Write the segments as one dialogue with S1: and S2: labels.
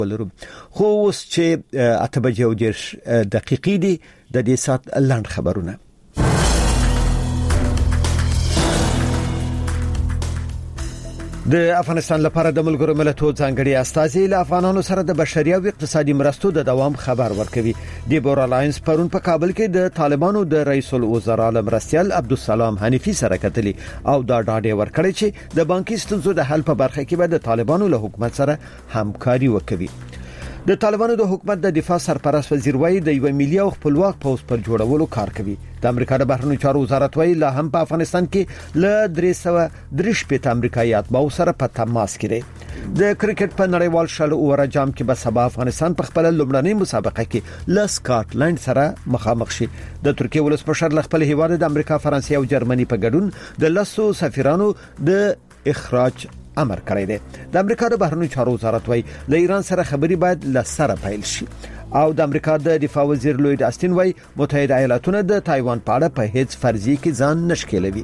S1: ولرو خو اوس چې 8:10 دي د دې سات لاند خبرونه. د افغانستان لپاره د ملګرو ملتونو ځانګړي استازي له افغانانو سره د بشري او اقتصادي مرستو د دوام خبر ورکوي. دیبورا لاینز پرون په کابل کې د طالبانو د رئیس الوزرا مرستیال عبدالسلام حنیفي سره کتلي او دا ډاډ ورکړی چې د بانکي ستونزو د حل په برخه کې به د طالبانو له حکومت سره همکاري وکوي. د طالبانو د حکومت د دفاع سرپرست وزیر وایي د یو ملي او خپلواک پوز پر جوړولو کار کوي. د امریکا د بهرنیو چارو وزارت وایي لا هم په افغانستان کې له 330 امریکایي اتباعو سره په تماس کې دي. د کرکټ په نړیوال شل اوور جام کې به سبا افغانستان په خپل لومړنۍ مسابقه کې له سکاټلند سره مخامخ شي. د ترکیه ولسمشر له خپل هیواد د امریکا، فرانسې او جرمني په ګډون د لاسو سفیرانو د اخراج امر کړی دی. د امریکا د بهرنیو چارو وزارت وایي له ایران سره خبري باید لسره پیل شي او د امریکا د دفاع وزیر لوید آستین وایي متحده ایالاتونه د تایوان په اړه په هیڅ فرضیه کې ځان نشکلوي.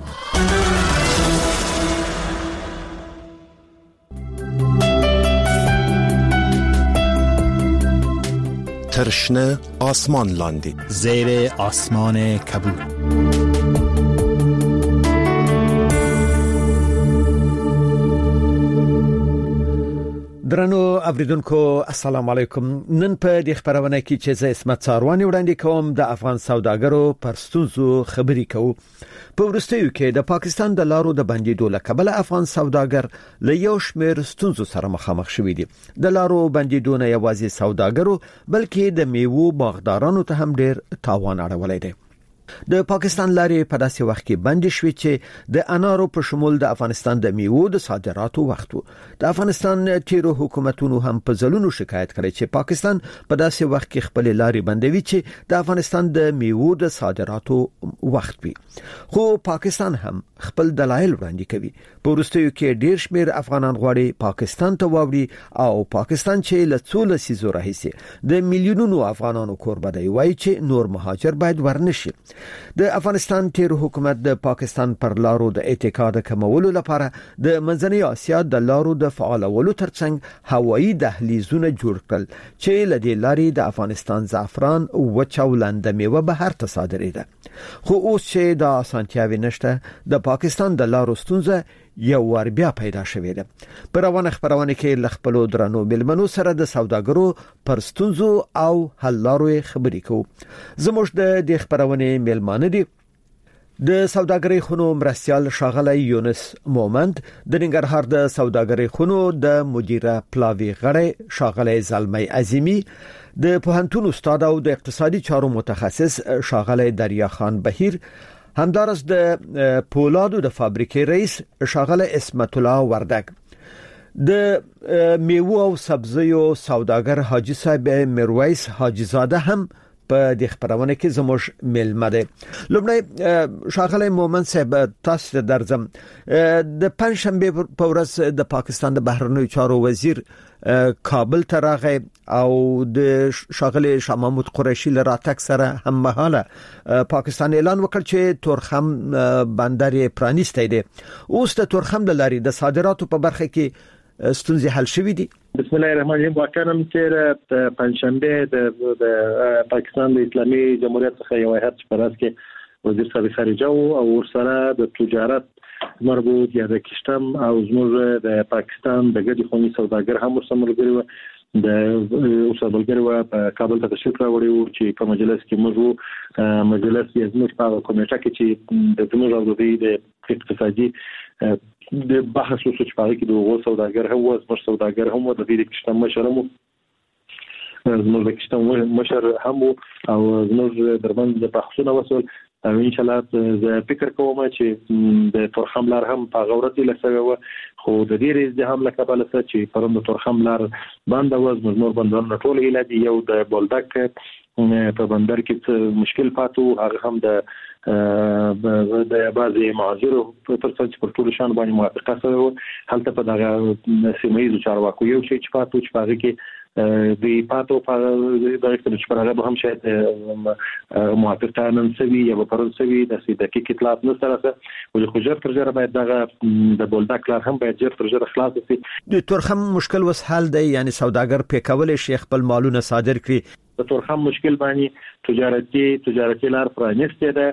S2: ترشنه آسمان لاندې
S3: زیر آسمان کبود.
S1: درنو اوریدونکو السلام علیکم. نن په دې خبرونه کې چې زه اسمت څاروانی وړاندې کوم د افغان سوداګرو پر ستونزو خبري کوو. په ورستیو کې د پاکستان د لارو د بندیدو له کبله افغان سوداګر له یو شمېر ستونزو سره مخامخ شوي دي. د لارو بندیدو نه یوازې سوداګرو بلکې د میوو باغدارانو ته هم ډېر تاوان اړولی دی. د پاکستان لارې په داسې وخت کې بند شوې چې د انارو په شمول د افغانستان د میوو د صادراتو وخت وو. د افغانستان تیرو حکومتونو هم په ځلونو شکایت کړی چې پاکستان په داسې وخت کې خپل لارې بندوي چې د افغانستان د میوو د صادراتو وخت وي. خو پاکستان هم خپل دلایل وړاندې کوي. په ورستیو کې ډېر شمېر افغانان غواړي پاکستان ته واوړي او پاکستان چې له څو لسیزو راهیسې د میلیونونو افغانانو کوربه دی وایي چې نور مهاجر باید ورنشي. د افغانستان تیر حکومت د پاکستان پر لارو د اتکا د کمولو لپاره د منځنۍ اسیا د لارو د فعالولو ترڅنګ هوایی دهلیزونه جوړ کړل چې لدې لارې د افغانستان زعفران وچ او لنده میوه بهر ته صادریده. خو اوس چې د اسانتیاوي نشته د پاکستان د لارو ستونزه یو ور بیا پیدا شوې ده. پر روانه خبرونه کې لخپلو درنو ملمنو سره د سوداګرو پر ستونزو او حل لارو خبرې کوو. زموږ د خبرونه ملمانه دي د سوداګرۍ خونو مرستیال ښاغلی یونس مومند، د ننګرهار د سوداګرۍ خونو د مدیره پلاوی غړی ښاغلی زلمی عظیمی، د پوهنتون استاد او د اقتصادي چارو متخصص ښاغلی دریا خان بهیر، همدارس د پولادو د فابریکې رئیس ښاغلی اسمت الله وردک، د میوه او سبزیو سوداګر حاجی صاحب میرویس حاجی زاده هم په دې خبرونه کې زموږ ملمه ده. لومړی ښاغلی مومن صاحب تاسو درځم. د پنځشنبه په ورځ د پاکستان د بهرنیو چارو وزیر کابل ته راغی او د ښاغلی شاه محمود قریشي له راتګ سره هم مهاله پاکستان اعلان وکړ چې تورخم بندر پرانیستی دی. اوس د تورخم د لارې د صادراتو په برخه کې ستونزې حل شوې دي.
S4: بسم الله الرحمن الرحیم. واقعا چې پنځشنبه د پاکستان د اسلامي جمهوریت څخه یو هیئت پرست کې وزیر صاحب خارجه او ورسره د تجارت مربوط یا د کشتم او زموږ د پاکستان د ګډي خوني سوداګر هم ورسره ملګري و د اوسېدونکو په کابل ته تشریف راوړي او چې په مجلس کې موږ مجلس یې زموږ په کمیټه کې چې د زموږ او د اقتصادي د بحث وشو چې په کې د وګړو سوداګر هم او زموږ سوداګر هم د دې کشتم مشر هم زموږ د کشتم مشر هم او زموږ دربند د بحثونه وسول. او ان شاء الله زه فکر کوم چې د تورخم لار هم په غورتي لسوي خو د دې ریز د هم لکبل چې پرم د تورخم لار باندې وز نور بندر ټول اله یو د بولدک په بندر کې مشکل پاتو هغه هم د بعضي معاذيرو په ترڅ پر ټول شان باندې موافقه سره هلته په دغه سیمایي چارواکو یو شي چې پاتو چې هغه کې د پاتو په دغه کې چې پرغه به هم شاید موافقتان نسوي یا په پرونسوي د دقیق اطلاعات نه سره او خو جر تر جره باید دغه د بولدا کلار هم باید جر تر جره خلاص شي.
S1: د تورخم مشکل وس حل دی، یعنی سوداګر په کول شي خپل مالونه صادر کړي.
S4: د تورخم مشکل باندې تجارتي لار پرانیسته ده،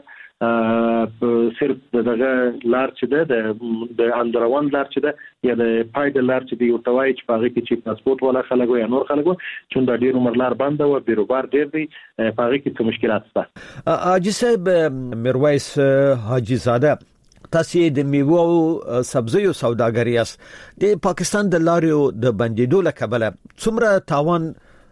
S4: صرف دغه لار چې ده د اندروان لار چې ده یا د پایډ لار چې دی او توای چې پاغه کې چې پاسپورت ولا خلګو یا نور خلګو چې د ډیر عمر لار بنده او بیروبار ډیر دی، پاغه کې څه مشکلات شته.
S1: حاجی صاحب میرویس حاجی زاده، تاسو د میوه او سبزیو سوداګری است. د پاکستان د لارو د بندیدو لکبله څومره تاوان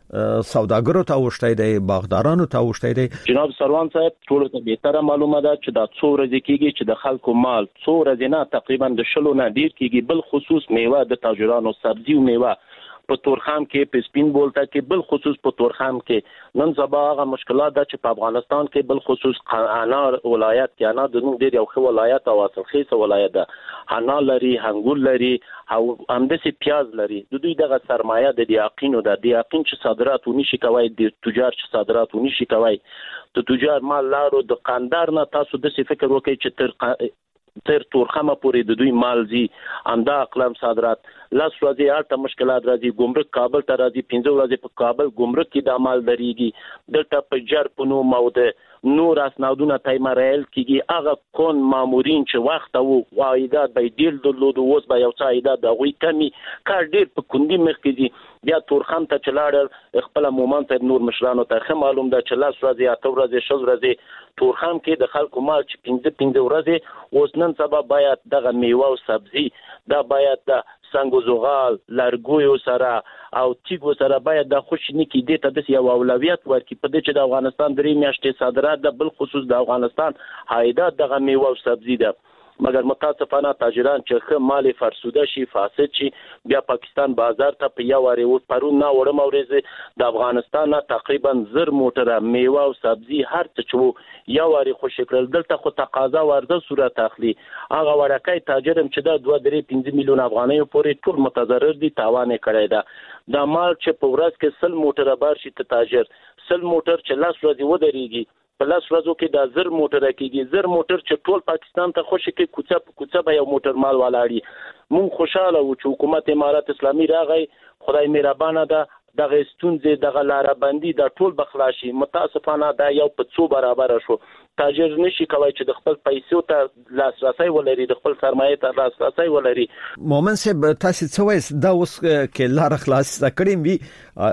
S1: سوداګرو ته وشتای دی، باغدارانو ته وشتای دی؟
S2: جناب سروان صاحب ټول ته به تر معلومه ده چې دا څو ورځې کېږي چې د خلکو مال څو ورځې نه تقریبا د شلو نه ډیر کېږي، بل خصوص میوه د تاجرانو سبزی او میوه په تورخم کې په سپین بولتا کې بل خصوص په تورخم کې نن سبا هغه مشکلات ده چې په افغانستان کې بل خصوص انار ولایت کې انار د نوم ډیر یو ښه ولایت او اصل خیسه ولایت ده، انار لري، هنګول لري او همداسې پیاز لري. د دوی دغه سرمایه د یقینو ده، د یقین چې صادرات ونشي کوي، د تجار چې صادرات ونشي کوي، د تجار مال لارو د قندار نه تاسو د څه فکر وکړئ چې تر تورخمه پورې د دوی مال زی انده اقلام صادرات لاس ورځي الته مشکلات راځي، ګمرک کابل ته راځي، 15 ورځې په کابل ګمرک کې د مال دریږي، دلته په جر په نو موده نور اسنادونه تایمرایل کیږي. هغه کون مامورین چې وخت او عایدات به ډیر درلود اوس به یو څه عایدات د غوي کمی کار ډیر په کندي مرکزي بیا تورخم ته چلاړ خپل مومن ته نور مشرانو ته معلوم ده چې لاس ورځي اته ورځي شل ورځي تورخم کې د خلکو مال چې 15 ورځي اوس نن سبا باید دغه میوه او سبزی دا باید د څنګه زغال لارګویو سره او تیګو سره باید د خوشنی کې د تدس یو اولویت ورکړي په دې چې د افغانستان درې میاشتې صادرات د بل خصوص د افغانستان عایدات دغه میوه او سبزی ده، مګر متاسفانه تاجران چې خه مال فرسوده شي فاسد شي بیا پاکستان بازار ته په یو وری و پرون نه وړم اورېزه د افغانستان تقریبا زر موټره میوه او سبزی هر څه چې یو وری خوش کړل دلته خو تقاضا ورده صورت اخلي. هغه ورکای تاجرم چې د 2.5 میلیون افغانۍ پورې ټول متضرر دي، تاوان کړی ده. د مال چې په ورځ کې 100 موټره بار شي ته تاجر 100 موټر چې لاس ورځي ودرېږي په لاس ورځو کې د زر موټر کېږي، زر موټر چې ټول پاکستان ته خوشي کې کوڅه به یو موټر مال ولاړي. مون خوشاله و چې حکومت امارات اسلامي راغی، خدای مهربانه ده، دغه ستونزې دغه لاره بندي د ټول بخلاشي. متاسفانه دا یو په څو برابر شو، تاجر نشي کوي چې د خپل پیسو ته لاسرسي ولري، د خپل سرمایه ته لاسرسي ولري.
S1: مومن صاحب تاسو څه وایي دا اوس کې لار خلاص کړم وی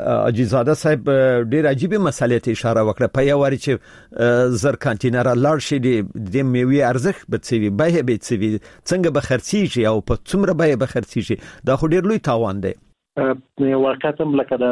S1: اجازه صاحب ډیر عجیب مسالې ته اشاره وکړه په یو وری چې زر کانټینر لاړ شي د میوي ارزښت بڅوي به بڅوي څنګه به خرڅیږي او په څومره به خرڅیږي، دا خو ډیر لوی تاوان دی.
S4: واقعا لکه